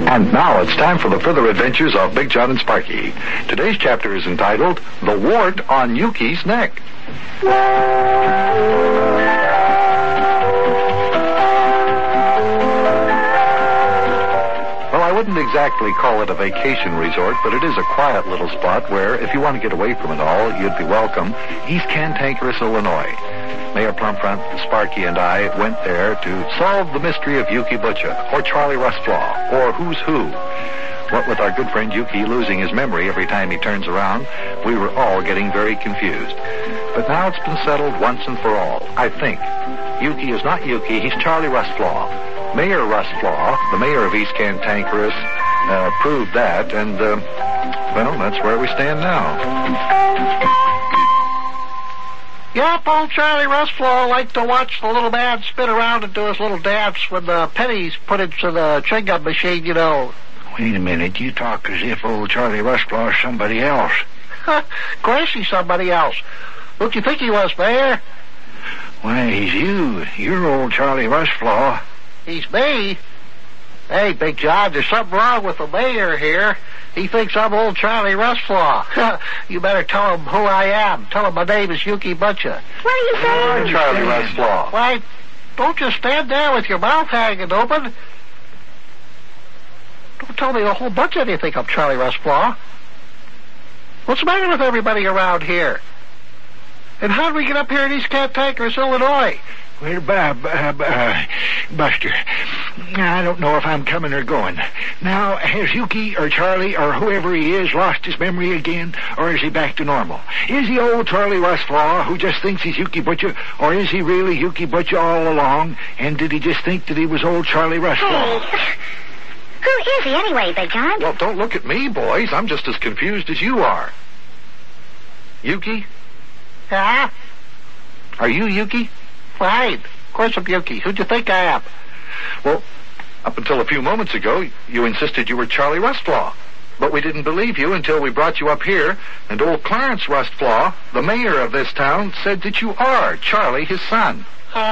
And now it's time for the further adventures of Big John and Sparky. Today's chapter is entitled, The Wart on Yuki's Neck. Well, I wouldn't exactly call it a vacation resort, but it is a quiet little spot where, if you want to get away from it all, you'd be welcome. East Cantankerous, Illinois. Mayor Plumfront, Sparky, and I went there to solve the mystery of Yuki Butcha, or Charlie Rustflaw, or Who's Who. What with our good friend Yuki losing his memory every time he turns around, we were all getting very confused. But now it's been settled once and for all, I think. Yuki is not Yuki, he's Charlie Rustflaw. Mayor Rustflaw, the mayor of East Cantankerous, proved that, and, well, that's where we stand now. Yep, old Charlie Rustflaw liked to watch the little man spin around and do his little dance when the pennies put into the chewing-gum machine, you know. Wait a minute, you talk as if old Charlie Rustflaw is somebody else. Of course he's somebody else. Who'd you think he was, Mayor? Why, he's you. You're old Charlie Rustflaw. He's me? Hey, Big John, there's something wrong with the mayor here. He thinks I'm old Charlie Rustflaw. You better tell him who I am. Tell him my name is Yuki Butcha. What are you saying? Charlie Rustflaw. Why, don't just stand there with your mouth hanging open. Don't tell me a whole bunch of you think I'm Charlie Rustflaw. What's the matter with everybody around here? And how did we get up here in East Cantankerous, Illinois? Well, Buster, I don't know if I'm coming or going. Now, has Yuki or Charlie or whoever he is lost his memory again, or is he back to normal? Is he old Charlie Rustflaw who just thinks he's Yuki Butcha, or is he really Yuki Butcha all along, and did he just think that he was old Charlie Rustflaw? Hey, who is he anyway, Big John? Well, don't look at me, boys. I'm just as confused as you are. Yuki? Huh? Are you Yuki? Right. Of course I'm Yuki. Who'd you think I am? Well, up until a few moments ago, you insisted you were Charlie Rustflaw. But we didn't believe you until we brought you up here, and old Clarence Rustflaw, the mayor of this town, said that you are Charlie, his son.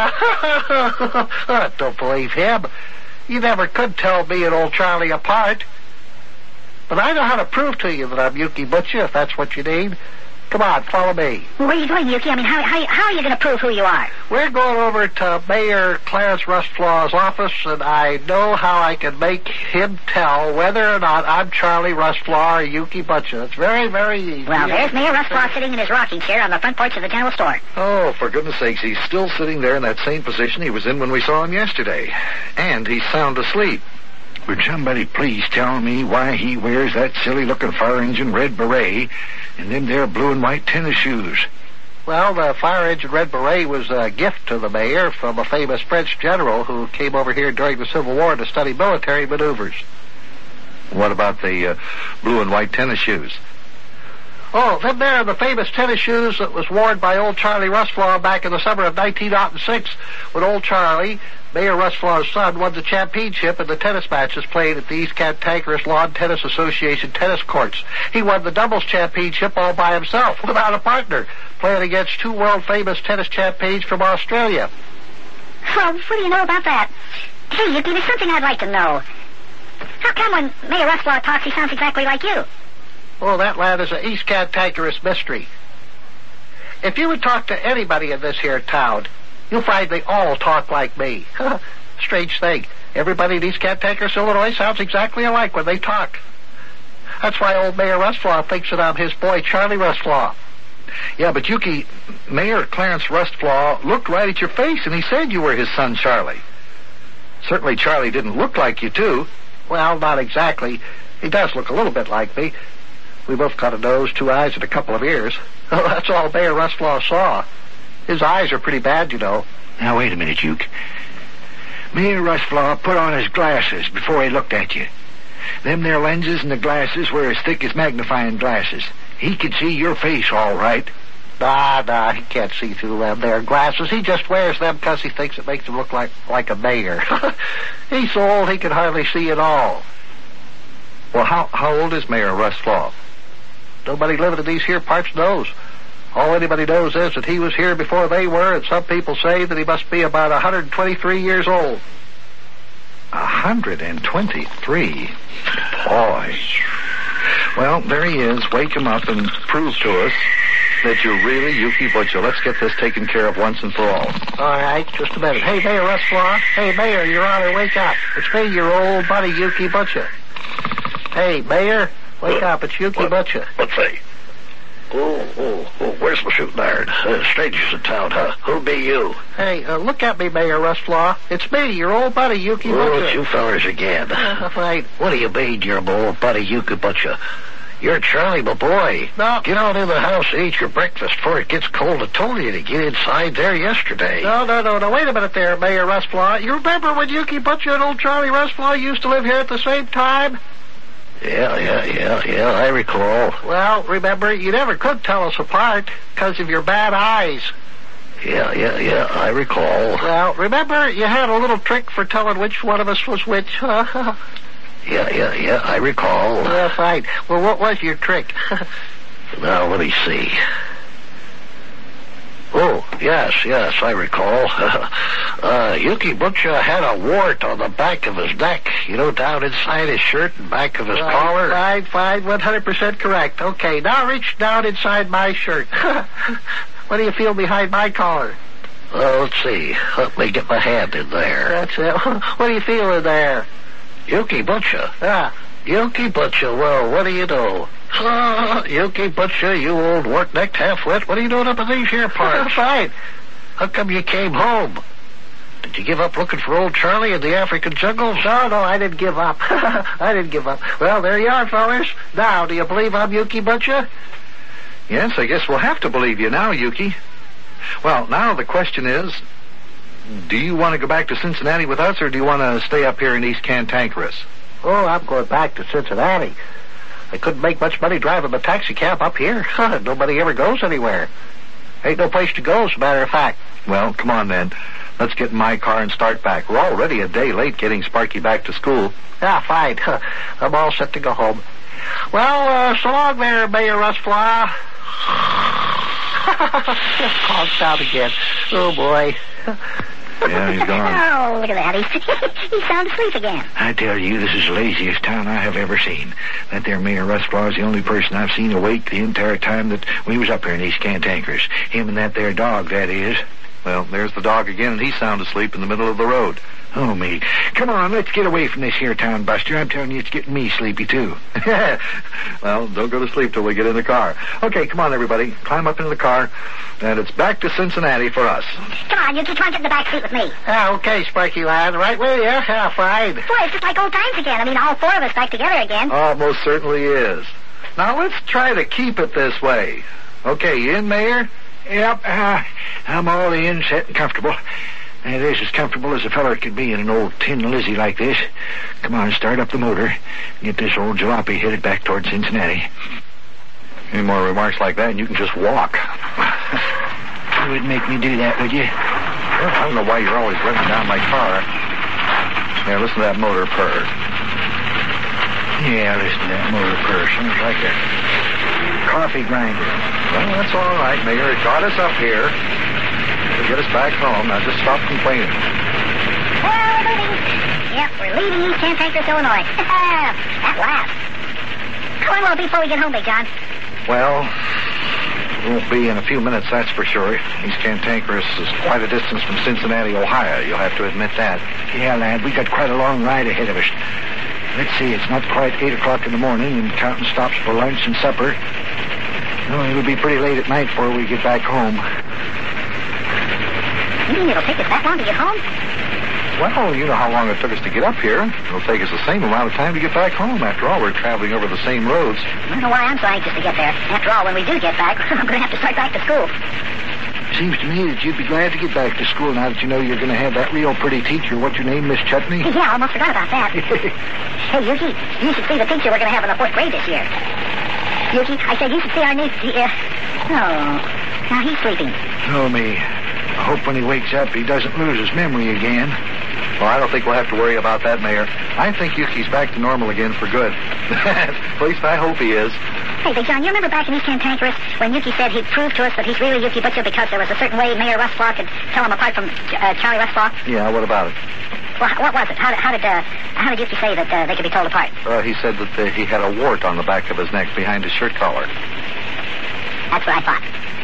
I don't believe him. You never could tell me and old Charlie apart. But I know how to prove to you that I'm Yuki Butcha, if that's what you need. Come on, follow me. Where are you going, Yuki? I mean, how are you going to prove who you are? We're going over to Mayor Clarence Rustflaw's office, and I know how I can make him tell whether or not I'm Charlie Rustflaw or Yuki Butcha. It's very, very easy. Well, there's Mayor Rustflaw sitting in his rocking chair on the front porch of the general store. Oh, for goodness sakes, he's still sitting there in that same position he was in when we saw him yesterday. And he's sound asleep. Would somebody please tell me why he wears that silly-looking fire-engine red beret and them there blue and white tennis shoes? Well, the fire-engine red beret was a gift to the mayor from a famous French general who came over here during the Civil War to study military maneuvers. What about the blue and white tennis shoes? Oh, them there are the famous tennis shoes that was worn by old Charlie Rustflaw back in the summer of 1906 when old Charlie, Mayor Rustflaw's son, won the championship in the tennis matches played at the East Cantankerous Lawn Tennis Association tennis courts. He won the doubles championship all by himself, without a partner, playing against two world-famous tennis champions from Australia. Well, what do you know about that? Hey, Yuki, there's something I'd like to know. How come when Mayor Rustflaw talks, he sounds exactly like you? Oh, that lad is an East Cantankerous mystery. If you would talk to anybody in this here town, you'll find they all talk like me. Strange thing. Everybody in East Cantankerous, Illinois sounds exactly alike when they talk. That's why old Mayor Rustflaw thinks that I'm his boy, Charlie Rustflaw. Yeah, but Yuki, Mayor Clarence Rustflaw looked right at your face, and he said you were his son, Charlie. Certainly Charlie didn't look like you, too. Well, not exactly. He does look a little bit like me. We both got a nose, 2 eyes, and a couple of ears. Oh, that's all Mayor Rustflaw saw. His eyes are pretty bad, you know. Now, wait a minute, Yuke. Mayor Rustflaw put on his glasses before he looked at you. Them there lenses and the glasses were as thick as magnifying glasses. He could see your face all right. Nah, he can't see through them there glasses. He just wears them because he thinks it makes him look like a mayor. He's so old he can hardly see at all. Well, how old is Mayor Rustflaw? Nobody living in these here parts knows. All anybody knows is that he was here before they were, and some people say that he must be about 123 years old. 123. Boy. Well, there he is. Wake him up and prove to us that you're really Yuki Butcher. Let's get this taken care of once and for all. All right, just a minute. Hey, Mayor Rushflaw. Hey, Mayor, Your Honor, wake up. It's me, your old buddy, Yuki Butcher. Hey, Mayor, wake up. It's Yuki Butcher. What's that? Oh, where's my shooting iron? Strangers in town, huh? Who be you? Hey, look at me, Mayor Rushflaw. It's me, your old buddy, Yuki Butcher. Oh, it's you fellers again. Right. What do you mean, you're my old buddy, Yuki Butcher? You're Charlie, my boy. No. Get on in the house and eat your breakfast before it gets cold. I told you to get inside there yesterday. No. Wait a minute there, Mayor Rushflaw. You remember when Yuki Butcher and old Charlie Rushflaw used to live here at the same time? Yeah, I recall. Well, remember, you never could tell us apart because of your bad eyes. Yeah, I recall. Well, remember, you had a little trick for telling which one of us was which. Yeah, I recall. Yeah, fine. Well, what was your trick? Now, let me see. Oh, yes, I recall. Yuki Butcher had a wart on the back of his neck, down inside his shirt and back of his collar. Fine, 100% correct. Okay, now reach down inside my shirt. What do you feel behind my collar? Let's see. Let me get my hand in there. That's it. What do you feel in there? Yuki Butcher. Yeah. Yuki Butcher, well, what do you know? Yuki Butcher, you old wart-necked half-wit, what are you doing up in these here parts? Fine. How come you came home? Did you give up looking for old Charlie in the African jungles? No, I didn't give up. I didn't give up. Well, there you are, fellas. Now, do you believe I'm Yuki Butcher? Yes, I guess we'll have to believe you now, Yuki. Well, now the question is, do you want to go back to Cincinnati with us, or do you want to stay up here in East Cantankerous? Oh, I'm going back to Cincinnati. I couldn't make much money driving the taxi cab up here. Nobody ever goes anywhere. Ain't no place to go, as a matter of fact. Well, come on then. Let's get in my car and start back. We're already a day late getting Sparky back to school. Yeah, fine. I'm all set to go home. Well, so long there, Mayor Rushflaw. Conked out again. Oh, boy. Yeah, he's gone. Oh, look at that. He's sound asleep again. I tell you, this is the laziest town I have ever seen. That there Mayor Rushflaw is the only person I've seen awake the entire time that we was up here in East Cantankerous. Him and that there dog, that is. Well, there's the dog again, and he's sound asleep in the middle of the road. Oh, me. Come on, let's get away from this here town, Buster. I'm telling you, it's getting me sleepy, too. Well, don't go to sleep till we get in the car. Okay, come on, everybody. Climb up into the car, and it's back to Cincinnati for us. Come on, Yuki, try and get in the back seat with me. Yeah, okay, Sparky lad. Right with you? Yeah, fine. Boy, it's just like old times again. I mean, all four of us back together again. Oh, it most certainly is. Now, let's try to keep it this way. Okay, you in, Mayor? Yep, I'm all in, set and comfortable. It is as comfortable as a feller could be in an old tin Lizzie like this. Come on, start up the motor and get this old jalopy headed back toward Cincinnati. Any more remarks like that, and you can just walk. You would make me do that, would you? Well, I don't know why you're always running down my car. There, listen to that motor purr. Yeah, listen to that motor purr. Sounds like a coffee grinder. Well, that's all right, Mayor. It got us up here. To get us back home. Now just stop complaining. Well, we're leaving. Yep, we're leaving East Cantankerous, Illinois. At last. How long will it be before we get home, Big John? Well, it won't be in a few minutes, that's for sure. East Cantankerous is quite a distance from Cincinnati, Ohio. You'll have to admit that. Yeah, lad, we got quite a long ride ahead of us. Let's see, it's not quite 8 o'clock in the morning and counting stops for lunch and supper. No, it'll be pretty late at night before we get back home. You mean it'll take us that long to get home? Well, you know how long it took us to get up here. It'll take us the same amount of time to get back home. After all, we're traveling over the same roads. I don't know why I'm so anxious to get there. After all, when we do get back, I'm going to have to start back to school. Seems to me that you'd be glad to get back to school now that you know you're going to have that real pretty teacher. What's your name, Miss Chutney? Yeah, I almost forgot about that. Hey, Yuki, you should see the teacher we're going to have in the 4th grade this year. Yuki, I said you should see our new... Oh, now he's sleeping. Oh, me. I hope when he wakes up he doesn't lose his memory again. Well, I don't think we'll have to worry about that, Mayor. I think Yuki's back to normal again for good. At least I hope he is. Hey, Big John, you remember back in East Cantankerous when Yuki said he'd prove to us that he's really Yuki Butcher because there was a certain way Mayor Rushflaw could tell him apart from Charlie Rushflaw? Yeah, what about it? Well, what was it? How did Yuki say that they could be told apart? He said that he had a wart on the back of his neck behind his shirt collar. That's what I thought.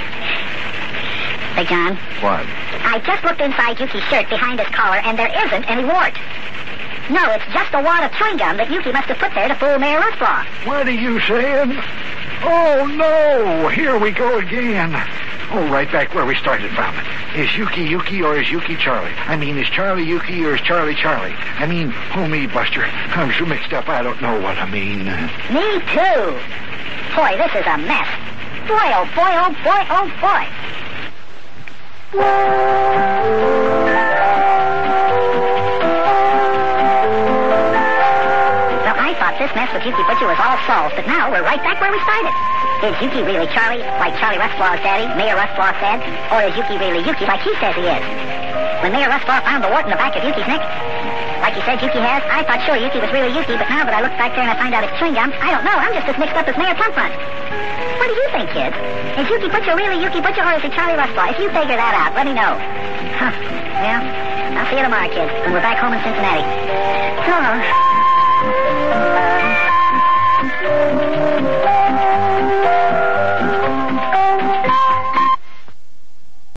Big John. What? I just looked inside Yuki's shirt behind his collar, and there isn't any wart. No, it's just a wad of chewing gum that Yuki must have put there to fool Mayor Rushclaw. What are you saying? Oh, no. Here we go again. Oh, right back where we started from. Is Yuki Yuki or is Yuki Charlie? I mean, is Charlie Yuki or is Charlie Charlie? I mean, oh, me, Buster. I'm so mixed up, I don't know what I mean. Me too. Boy, this is a mess. Boy, oh boy, oh boy, oh boy. Well, I thought this mess with Yuki Butcher was all solved, but now we're right back where we started. Is Yuki really Charlie, like Charlie Rushclaw's daddy, Mayor Rushclaw said? Or is Yuki really Yuki, like he says he is? When Mayor Rushclaw found the wart in the back of Yuki's neck, like he said Yuki has, I thought sure Yuki was really Yuki, but now that I look back there and I find out it's chewing gum, I don't know. I'm just as mixed up as Mayor Plumfront. What do you think, kids? Is Yuki Butcher really Yuki Butcher, or is he Charlie Rushclaw? If you figure that out, let me know. Huh. Well, I'll see you tomorrow, kids, when we're back home in Cincinnati. So long.